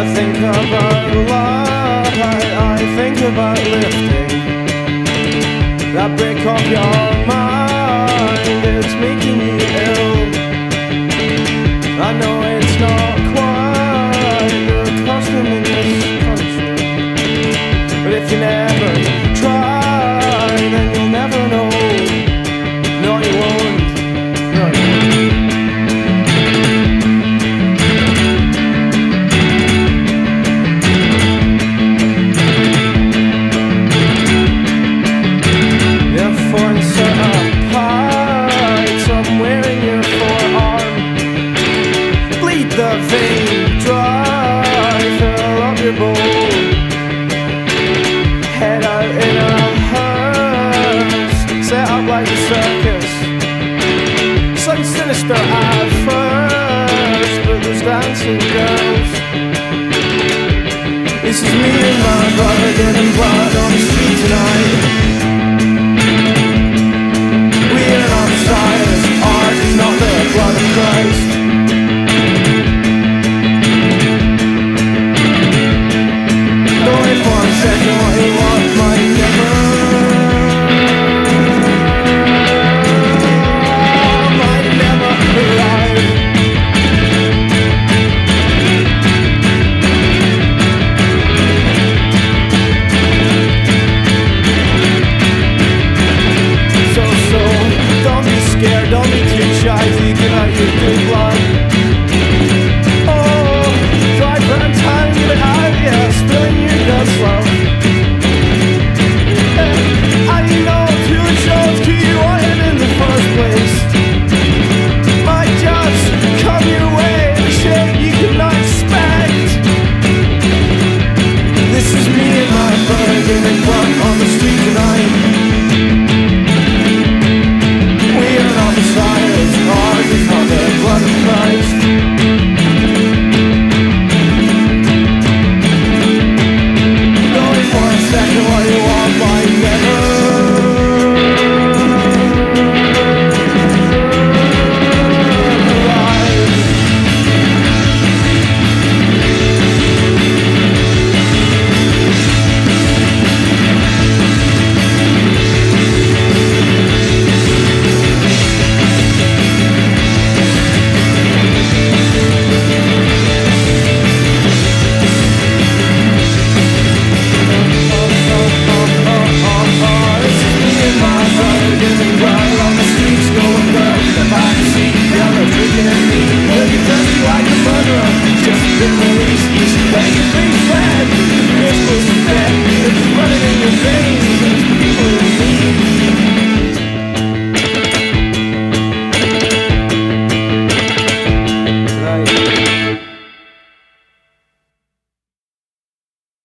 think about love, I think about lifting that brick off your mind. It's making you ill. I know it's not quite the custom in this country, but if you never try, then you'll never know. No, you won't. No, you won't. The vein dry, fill up your bowl, head out in a hearse, set up like a circus. Sounds sinister at first, but there's dancing girls. This is me and my brother getting blood on the street tonight. We are not Messiahs, ours is not the blood of Christ. Second, what you want might never arrive. So, don't be scared, don't be too shy to give out your good blood. Oh, dry burn time, give it out, yeah, spilling your guts slow. On the street tonight, we are not Messiahs, ours is not the blood of Christ. Going for a second, what you want might never like a murderer, just